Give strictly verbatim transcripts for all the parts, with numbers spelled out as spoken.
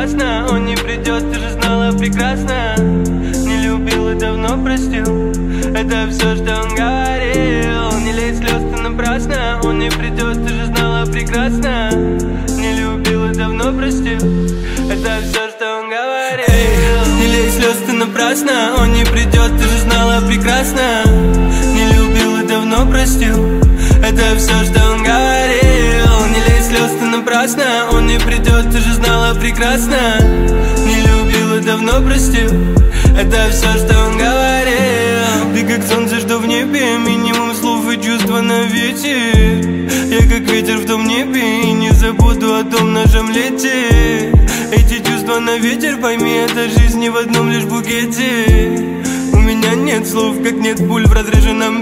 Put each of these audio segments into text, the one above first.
напрасно. Он не придет, ты же знала прекрасно. Не любил и давно простил. Это все, что он говорил. Не лей слез, ты напрасно. Он не придет, ты же знала прекрасно. Не любил и давно простил. Это все, что он говорил. Эй, не лей слез, ты напрасно. Он не придет, ты же знала прекрасно. Не любил и давно простил. Это все, что он говорил. Не лей слез, ты напрасно. Он не придет, ты же знала прекрасно. Не любил и давно простил. Это все, что он говорил. Ты как солнце, что в небе, минимум слов и чувства на ветер. Я как ветер в том небе и не забуду о том нашем лете. Эти чувства на ветер, пойми, это жизнь не в одном лишь букете. У меня нет слов, как нет пуль в разряженном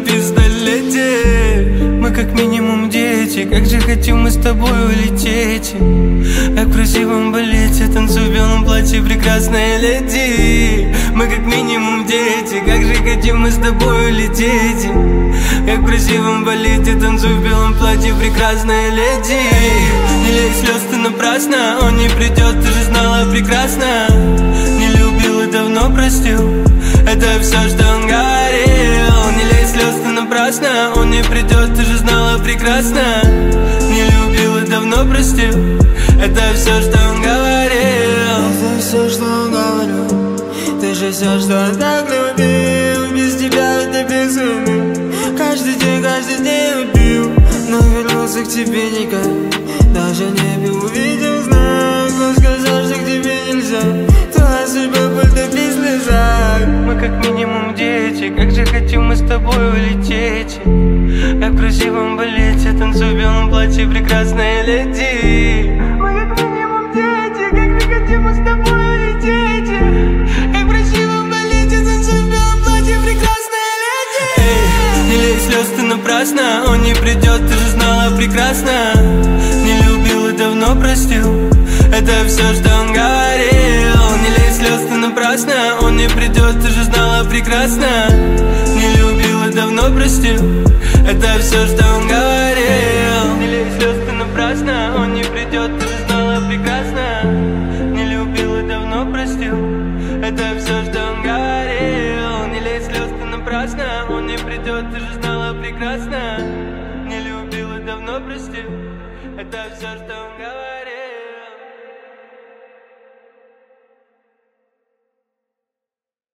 пистолете. Мы как минимум дети, как же хотим мы с тобой улететь. Как в красивом балете, танцуй в белом платье, прекрасная леди. Мы как минимум дети, как же хотим мы с тобой улететь. Как в красивом балете, танцуй в белом платье, прекрасная леди. Не лей слез, ты напрасно. Он не придет, ты же знала прекрасно. Не любил и давно простил. Это все, что он говорил. Не лей слез, ты напрасно. Он не придет, ты же знала прекрасно. Не любил и давно простил. Это все, что он говорил. Это все, что он говорил. Ты же все, что он так любил. Без тебя это безумие. Каждый день, каждый день убил. Но вернулся к тебе никак. Даже небе увидел знак. Он сказал, что к тебе нельзя. Твоя судьба будет без слезах. Мы как минимум дети, как же хотим мы с тобой улететь. Как в красивом балете, танцуй в белом платье, прекрасная леди. Мы как минимум дети, как же хотим мы с тобой улететь. Как в красивом балете, танцуй в белом платье, прекрасная леди. Эй, не лей слез, ты напрасно. Он не придет, ты же знала прекрасно. Не любил и давно простил. Это все, что он говорил. Не лей слез, ты напрасно. Он не придет, ты же знала прекрасно. Не любил и давно простил. Это все, что он говорил. Не лей слез, ты напрасно. Он не придет, ты же знала прекрасно. Не любил и давно простил. Это все, что он говорил. Не лей слез, ты напрасно. Он не придет, ты же знала прекрасно. Не любил и давно простил. Это все, что он говорил.